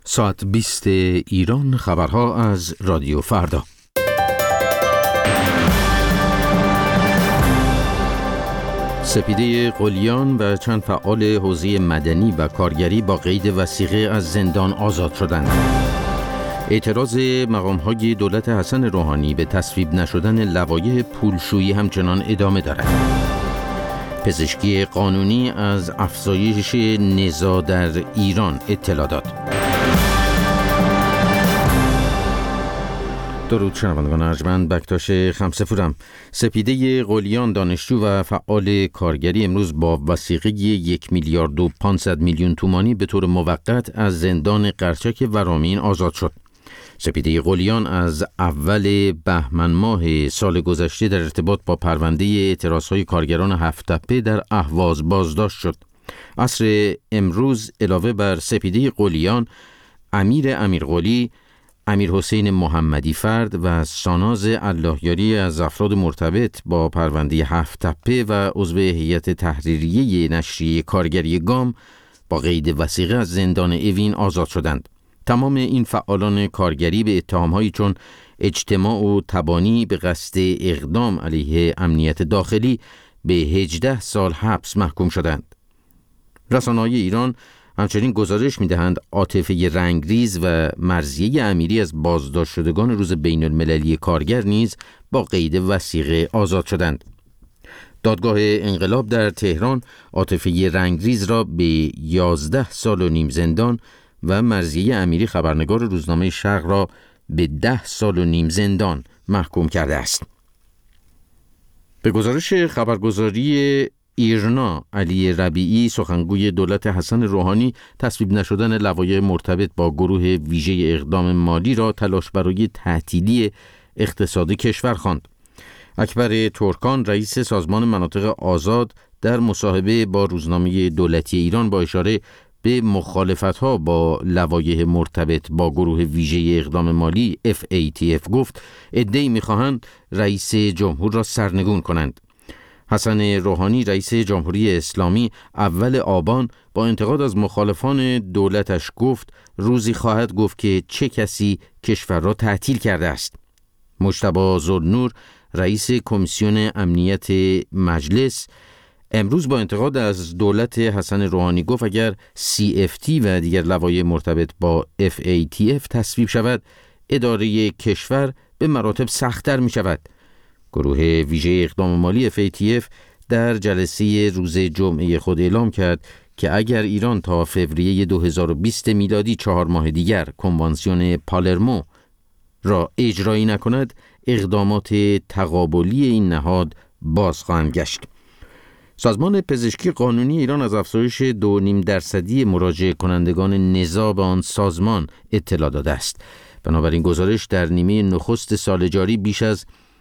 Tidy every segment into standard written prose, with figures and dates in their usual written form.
ساعت 20 ایران، خبرها از رادیو فردا. سپیده قلیان و چند فعال حوزه مدنی و کارگری با قید وثیقه از زندان آزاد شدند. اعتراض مقام‌های دولت حسن روحانی به تصویب نشدن لوایح پولشویی همچنان ادامه دارد. پزشکی قانونی از افزایش نزاع در ایران اطلاع داد. درود شنوندگان ارجمند، بکتاش خمسفورم. سپیده قلیان، دانشجو و فعال کارگری، امروز با وثیقه 1,500,000,000 تومانی به طور موقت از زندان قرچک ورامین آزاد شد. سپیده قلیان از اول بهمن ماه سال گذشته در ارتباط با پرونده اعتراضهای کارگران هفت‌تپه در اهواز بازداشت شد. عصر امروز علاوه بر سپیده قلیان، امیرقلی، امیرحسین محمدی فرد و ساناز اللهیاری از افراد مرتبط با پرونده هفت‌تپه و عضو هیئت تحریریه نشریه کارگری گام با قید وثیقه از زندان اوین آزاد شدند. تمام این فعالان کارگری به اتهام‌هایی چون اجتماع و تبانی به قصد اقدام علیه امنیت داخلی به 18 سال حبس محکوم شدند. رسانه‌های ایران همچنین گزارش می‌دهند عاطفه رنگریز و مرضیه امیری از بازداشت شدگان روز بین‌المللی کارگر نیز با قید وثیقه آزاد شدند. دادگاه انقلاب در تهران عاطفه رنگریز را به 11 سال و نیم زندان و مرضیه امیری خبرنگار روزنامه شرق را به 10 سال و نیم زندان محکوم کرده است. به گزارش خبرگزاری ایرنا، علی ربیعی، سخنگوی دولت حسن روحانی، تصویب نشدن لوایح مرتبط با گروه ویژه اقدام مالی را تلاش برای تعطیلی اقتصاد کشور خواند. اکبر ترکان، رئیس سازمان مناطق آزاد، در مصاحبه با روزنامه دولتی ایران با اشاره به مخالفت‌ها با لوایح مرتبط با گروه ویژه اقدام مالی FATF گفت عده‌ای می‌خواهند رئیس جمهور را سرنگون کنند. حسن روحانی، رئیس جمهوری اسلامی، اول آبان با انتقاد از مخالفان دولتش گفت روزی خواهد گفت که چه کسی کشور را تعطیل کرده است. مجتبی ذوالنور، رئیس کمیسیون امنیت مجلس، امروز با انتقاد از دولت حسن روحانی گفت اگر CFT و دیگر لوایح مرتبط با FATF تصویب شود، اداره کشور به مراتب سخت‌تر می شود. گروه ویژه اقدام مالی FATF در جلسه روز جمعه خود اعلام کرد که اگر ایران تا فوریه 2020 میلادی 4 ماه دیگر کنوانسیون پالرمو را اجرایی نکند، اقدامات تقابلی این نهاد باز خواهند گشت. سازمان پزشکی قانونی ایران از افزایش 2.5% مراجعه کنندگان نزاع به آن سازمان اطلاع داده است. بنابراین گزارش در نیمه نخست سال جاری بیش از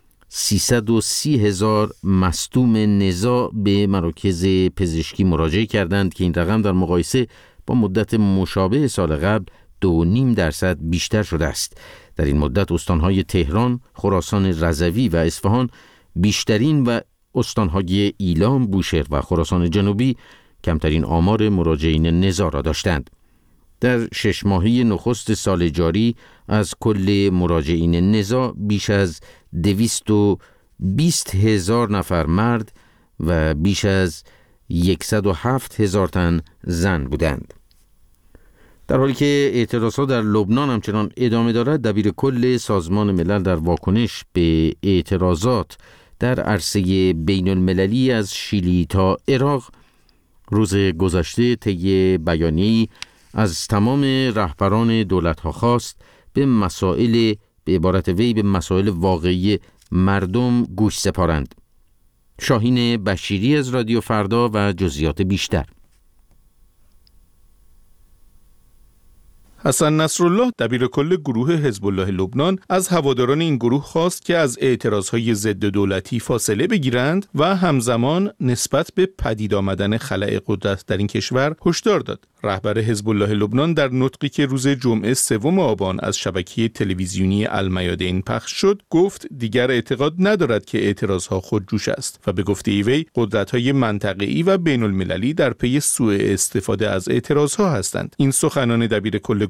330,000 مصدوم نزاع به مراکز پزشکی مراجعه کردند که این رقم در مقایسه با مدت مشابه سال قبل 2.5% بیشتر شده است. در این مدت استانهای تهران، خراسان رضوی و اصفهان بیشترین و استانهای ایلام، بوشهر و خراسان جنوبی کمترین آمار مراجعین نزاع را داشتند. در 6 ماهه نخست سال جاری از کل مراجعین نزاع بیش از 220,000 نفر مرد و بیش از 107,000 تن زن بودند. در حالی که اعتراضات در لبنان همچنان ادامه دارد، دبیر کل سازمان ملل در واکنش به اعتراضات در عرصه بین المللی از شیلی تا عراق روز گذشته طی بیانیه‌ای از تمام رهبران دولت‌ها خواست به مسائل، به عبارت وی، به مسائل واقعی مردم گوش سپارند. شاهین بشیری از رادیو فردا و جزئیات بیشتر. حسن نصرالله، دبیر کل گروه حزب الله لبنان، از هواداران این گروه خواست که از اعتراضهای ضد دولتی فاصله بگیرند و همزمان نسبت به پدید آمدن خلأ قدرت در این کشور هشدار داد. رهبر حزب الله لبنان در نطقی که روز جمعه 3 آبان از شبکه تلویزیونی المیادین پخش شد، گفت دیگر اعتقاد ندارد که اعتراضها خودجوش است و به گفته وی قدرت‌های منطقه‌ای و بین‌المللی در پی سوء استفاده از اعتراضها هستند. این سخنان دبیر کل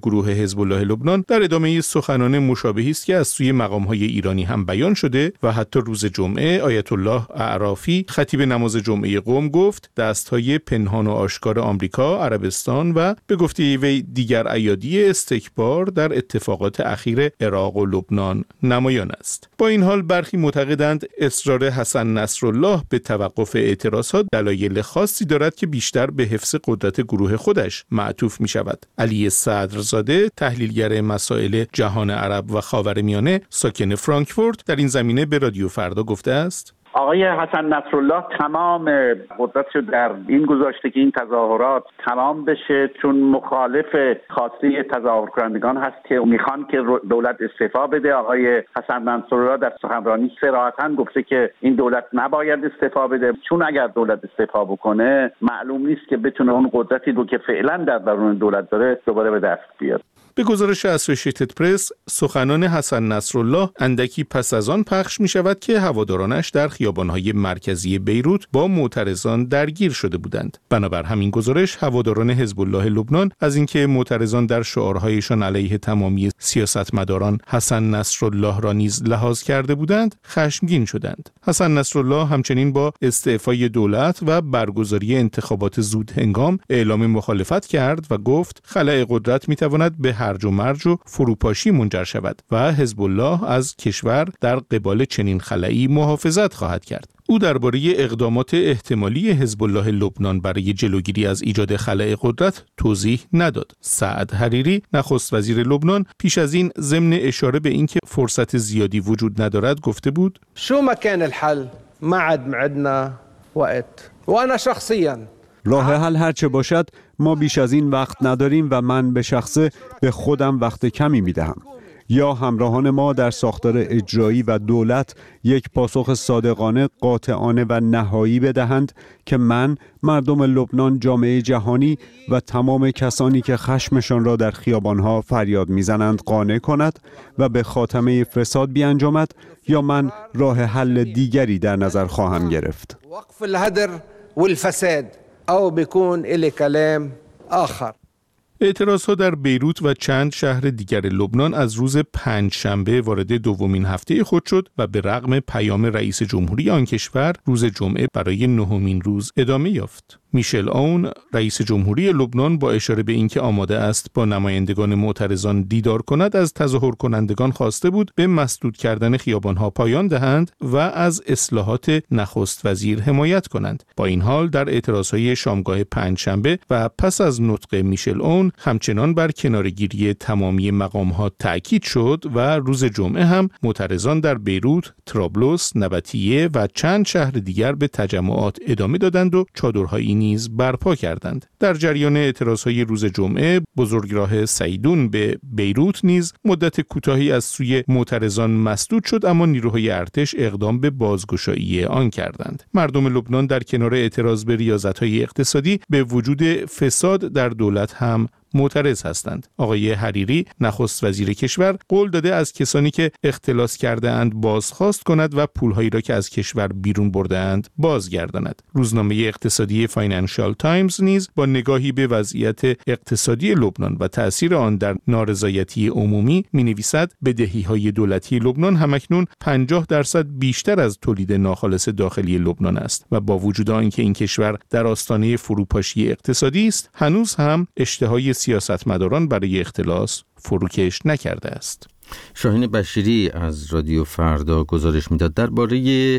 گروه حزب الله لبنان در ادامه سخنان مشابهی است که از سوی مقام‌های ایرانی هم بیان شده و حتی روز جمعه آیت الله اعرافی خطیب نماز جمعه قم گفت دست‌های پنهان و آشکار آمریکا، عربستان و به گفته وی دیگر ایادی استکبار در اتفاقات اخیر عراق و لبنان نمایان است. با این حال برخی معتقدند اصرار حسن نصرالله به توقف اعتراضات دلایل خاصی دارد که بیشتر به حفظ قدرت گروه خودش معطوف می شود. علی صدرزاده تحلیلگر مسائل جهان عرب و خاورمیانه ساکن فرانکفورت در این زمینه به رادیو فردا گفته است: آقای حسن نصرالله تمام قدرتشو در این گذاشته که این تظاهرات تمام بشه، چون مخالف خواسته تظاهر کنندگان هست که میخوان که دولت استعفا بده. آقای حسن نصرالله در سخنرانی صراحتاً گفته که این دولت نباید استعفا بده، چون اگر دولت استعفا بکنه معلوم نیست که بتونه اون قدرتی رو که فعلا در درون دولت داره دوباره به دست بیاره. به گزارش اسوسییتد پرس، سخنان حسن نصرالله اندکی پس از آن پخش می شود که هوادارانش در خیابان‌های مرکزی بیروت با معترضان درگیر شده بودند. بنابر همین گزارش، هواداران حزب الله لبنان از اینکه معترضان در شعارهایشان علیه تمامی سیاستمداران حسن نصرالله را نیز لحاظ کرده بودند، خشمگین شدند. حسن نصرالله همچنین با استعفای دولت و برگزاری انتخابات زود هنگام اعلام مخالفت کرد و گفت خلأ قدرت می تواند به هرج و مرج و فروپاشی منجر شود و حزب الله از کشور در قبال چنین خلایی محافظت خواهد کرد. او درباره اقدامات احتمالی حزب الله لبنان برای جلوگیری از ایجاد خلأ قدرت توضیح نداد. سعد حریری نخست وزیر لبنان پیش از این ضمن اشاره به اینکه فرصت زیادی وجود ندارد گفته بود: شو ما كان الحل ما عاد معدنا وقت وانا شخصيا راه حل هرچه باشد ما بیش از این وقت نداریم و من به شخصه به خودم وقت کمی میدهم. یا همراهان ما در ساختار اجرایی و دولت یک پاسخ صادقانه، قاطعانه و نهایی بدهند که من، مردم لبنان، جامعه جهانی و تمام کسانی که خشمشان را در خیابانها فریاد میزنند قانع کند و به خاتمه فساد بیانجامد، یا من راه حل دیگری در نظر خواهم گرفت. وقف الهدر والفساد او بيكون إلي كلام آخر. اعتراضها در بیروت و چند شهر دیگر لبنان از روز پنجشنبه وارد دومین هفته خود شد و به رغم پیام رئیس جمهوری آن کشور روز جمعه برای نهمین روز ادامه یافت. میشل اون رئیس جمهوری لبنان با اشاره به اینکه آماده است با نمایندگان معترضان دیدار کند از تظاهر کنندگان خواسته بود به مسدود کردن خیابانها پایان دهند و از اصلاحات نخست وزیر حمایت کنند. با این حال در اعتراضهای شامگاه پنجشنبه و پس از نطق میشل اون همچنان بر کنارگیری تمامی مقامها تأکید شد و روز جمعه هم معترضان در بیروت، طرابلس، نبطیه و چند شهر دیگر به تجمعات ادامه دادند و چادرهایی نیز برپا کردند. در جریان اعتراضهای روز جمعه بزرگراه سیدون به بیروت نیز مدت کوتاهی از سوی معترضان مسدود شد، اما نیروهای ارتش اقدام به بازگشایی آن کردند. مردم لبنان در کنار اعتراض به ریاضت‌های اقتصادی به وجود فساد در دولت هم معترض هستند. آقای حریری نخست وزیر کشور قول داده از کسانی که اختلاس کرده اند بازخواست کند و پولهایی را که از کشور بیرون برده اند بازگرداند. روزنامه اقتصادی فاینانشال تایمز نیز با نگاهی به وضعیت اقتصادی لبنان و تأثیر آن در نارضایتی عمومی می‌نویسد بدهی‌های دولتی لبنان همکنون 50% بیشتر از تولید ناخالص داخلی لبنان است و با وجود آنکه این کشور در آستانه فروپاشی اقتصادی است، هنوز هم اشتهای سیاستمداران برای اختلاس فروکش نکرده است. شاهین بشیری از رادیو فردا گزارش میداد درباره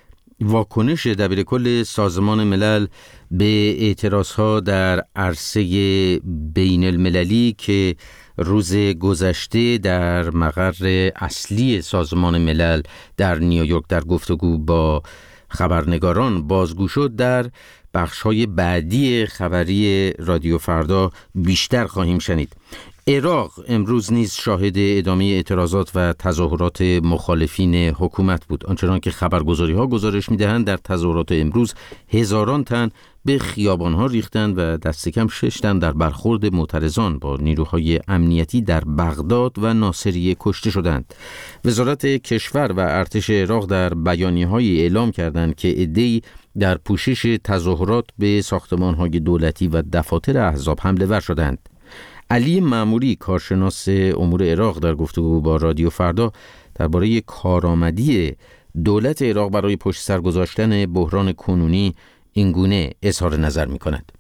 واکنش دبیرکل سازمان ملل به اعتراضها در عرصه بین المللی که روز گذشته در مقر اصلی سازمان ملل در نیویورک در گفتگو با خبرنگاران بازگو شد. در بخش‌های بعدی خبری رادیو فردا بیشتر خواهیم شنید. عراق امروز نیز شاهد ادامه اعتراضات و تظاهرات مخالفین حکومت بود. آنچنان که خبرگزاری‌ها گزارش می‌دهند در تظاهرات امروز هزاران تن به خیابان‌ها ریختند و دست کم 6 تن در برخورد معترضان با نیروهای امنیتی در بغداد و ناصریه کشته شدند. وزارت کشور و ارتش عراق در بیانیه‌هایی اعلام کردند که عده‌ای در پوشش تظاهرات به ساختمان‌های دولتی و دفاتر احزاب حمله ور شدند. علی معموری کارشناس امور عراق در گفتگو با رادیو فردا درباره کارآمدی دولت عراق برای پشت سر گذاشتن بحران کنونی اینگونه اظهار نظر می‌کند.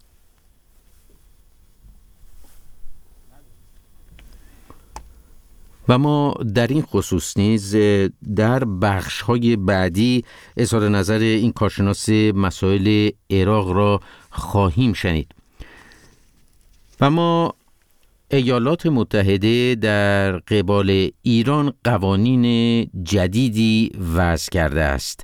و ما در این خصوص نیز در بخش‌های بعدی اظهار نظر این کارشناس مسائل عراق را خواهیم شنید. و ما ایالات متحده در قبال ایران قوانین جدیدی وضع کرده است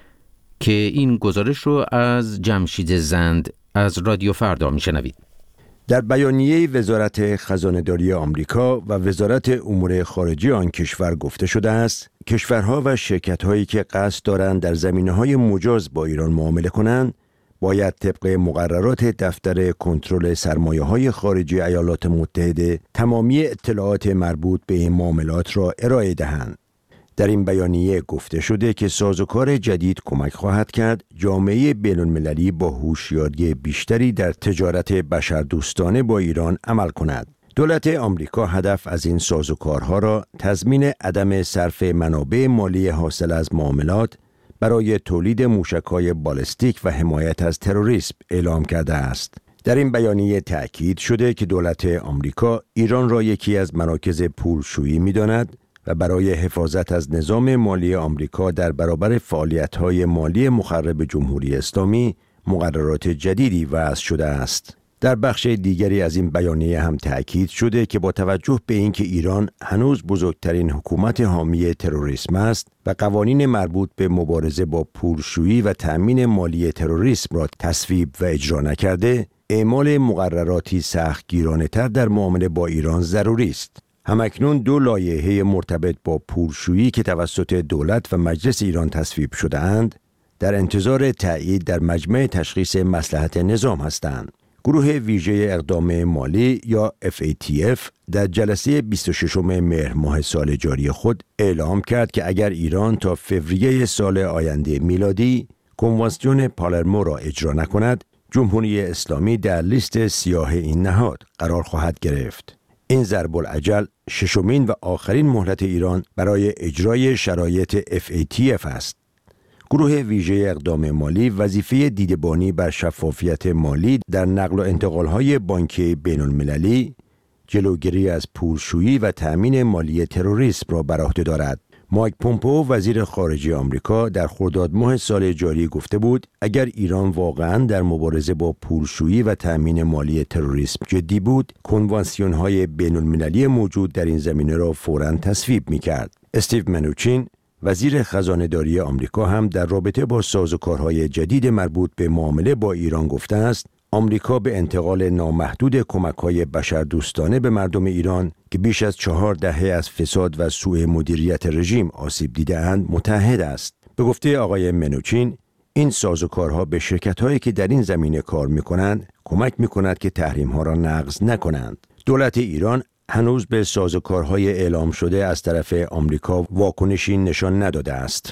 که این گزارش رو از جمشید زند از رادیو فردا میشنوید. در بیانیه وزارت خزانه‌داری آمریکا و وزارت امور خارجه آن کشور گفته شده است کشورها و شرکت‌هایی که قصد دارند در زمینه‌های مجاز با ایران معامله کنند باید طبق مقررات دفتر کنترل سرمایه‌های خارجی ایالات متحده تمامی اطلاعات مربوط به این معاملات را ارائه دهند. در این بیانیه گفته شده که سازوکار جدید کمک خواهد کرد جامعه بین‌المللی با هوشیاری بیشتری در تجارت بشردوستانه با ایران عمل کند. دولت آمریکا هدف از این سازوکارها را تضمین عدم صرف منابع مالی حاصل از معاملات برای تولید موشک‌های بالستیک و حمایت از تروریسم اعلام کرده است. در این بیانیه تأکید شده که دولت آمریکا ایران را یکی از مراکز پولشویی می‌داند و برای حفاظت از نظام مالی آمریکا در برابر فعالیت‌های مالی مخرب جمهوری اسلامی مقررات جدیدی وضع شده است. در بخش دیگری از این بیانیه هم تأکید شده که با توجه به اینکه ایران هنوز بزرگترین حکومت حامی تروریسم است و قوانین مربوط به مبارزه با پولشویی و تأمین مالی تروریسم را تصویب و اجرا نکرده، اعمال مقرراتی سختگیرانه‌تر در معامله با ایران ضروری است. همکنون 2 لایحه مرتبط با پولشویی که توسط دولت و مجلس ایران تصویب شده اند، در انتظار تأیید در مجمع تشخیص مصلحت نظام هستند. گروه ویژه اقدام مالی یا FATF در جلسه 26 مهر ماه سال جاری خود اعلام کرد که اگر ایران تا فوریه سال آینده میلادی کنوانسیون پالرمو را اجرا نکند، جمهوری اسلامی در لیست سیاه این نهاد قرار خواهد گرفت. این ضرب العجل 6مین و آخرین مهلت ایران برای اجرای شرایط FATF است. گروه ویژه اقدام مالی وظیفه دیدبانی بر شفافیت مالی در نقل و انتقال‌های بانکی بین‌المللی، جلوگیری از پولشویی و تأمین مالی تروریسم را بر عهده دارد. مایک پومپئو وزیر خارجه آمریکا در خرداد ماه سال جاری گفته بود اگر ایران واقعاً در مبارزه با پولشویی و تأمین مالی تروریسم جدی بود، کنوانسیون‌های بین‌المللی موجود در این زمینه را فوراً تصویب می‌کرد. استیو منوچین وزیر خزانه‌داری آمریکا هم در رابطه با سازوکارهای جدید مربوط به معامله با ایران گفته است آمریکا به انتقال نامحدود کمک‌های بشردوستانه به مردم ایران که بیش از 4 دهه از فساد و سوء مدیریت رژیم آسیب دیده‌اند متحد است. به گفته آقای منوچین، این سازوکارها به شرکت‌هایی که در این زمینه کار می‌کنند کمک می‌کند که تحریم‌ها را نقض نکنند. دولت ایران هنوز به سازوکارهای اعلام شده از طرف آمریکا واکنشی نشان نداده است.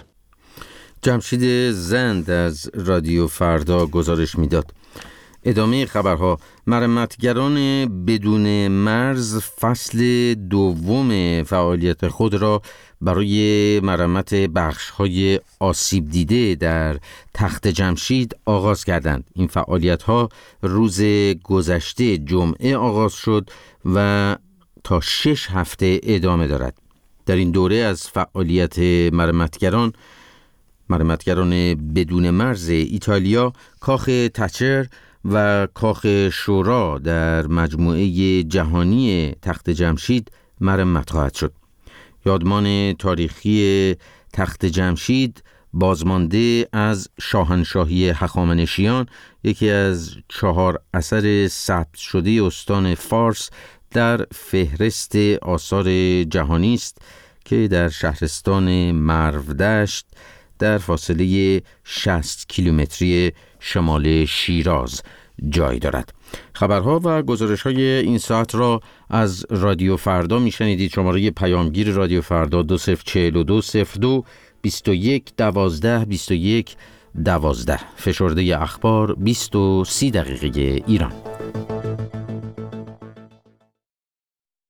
جمشید زند از رادیو فردا گزارش میداد. ادامه خبرها. مرمتگران بدون مرز فصل دوم فعالیت خود را برای مرمت بخش‌های آسیب دیده در تخت جمشید آغاز کردند. این فعالیت‌ها روز گذشته جمعه آغاز شد و تا 6 هفته ادامه دارد. در این دوره از فعالیت مرمتگران بدون مرز ایتالیا، کاخ تچر و کاخ شورا در مجموعه جهانی تخت جمشید مرمت خواهد شد. یادمان تاریخی تخت جمشید بازمانده از شاهنشاهی هخامنشیان، یکی از 4 اثر ثبت شده استان فارس در فهرست آثار جهانی است که در شهرستان مرودشت در فاصله 60 کیلومتری شمال شیراز جای دارد. خبرها و گزارش‌های این ساعت را از رادیو فردا میشنیدید. شماره پیامگیر رادیو فردا 204202 21 12 21 12. فشرده اخبار 20 و 30 دقیقه ایران.